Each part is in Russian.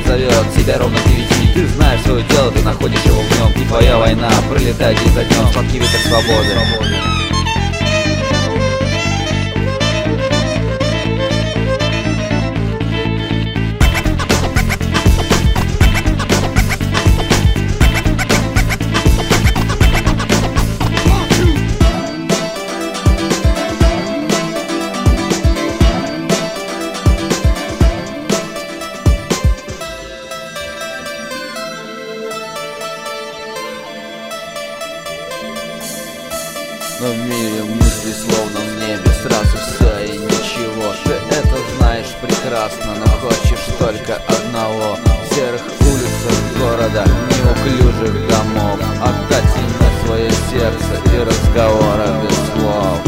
зовет тебя ровно к 9. Ты знаешь свое дело, ты находишь его в нем. И твоя война пролетает день за днем. Сладкий ветер свободы. Но в мире мысли словно в небе, сразу все и ничего. Ты это знаешь прекрасно, но хочешь только одного: в серых улицах города, неуклюжих домов, отдать ему свое сердце и разговора без слов.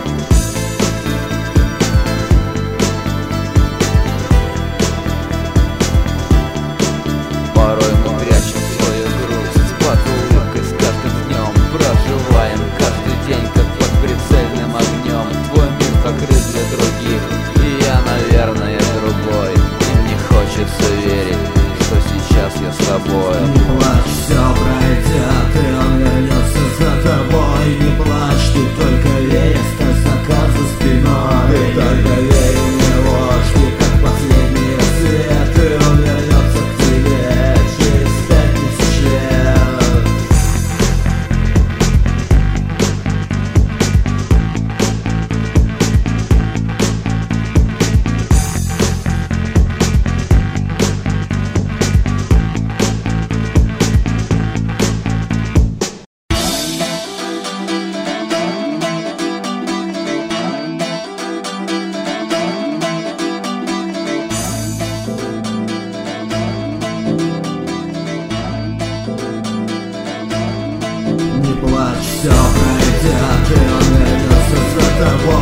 Порой мы прячем свою грусть под улыбкой с каждым днем. Проживаем каждый день как под прицельным огнем. Твой мир покрыт для других, и я, наверное, другой. И мне хочется верить, что сейчас я с тобой. Не плачь, все пройдет, и он вернется за тобой. Не плачь, ты только верь, оставь закат за спиной. Ты только верь в него, жди как последний рассвет, и он вернется к тебе через 5000 лет. Не плачь, все пройдет, и он вернется за тобой.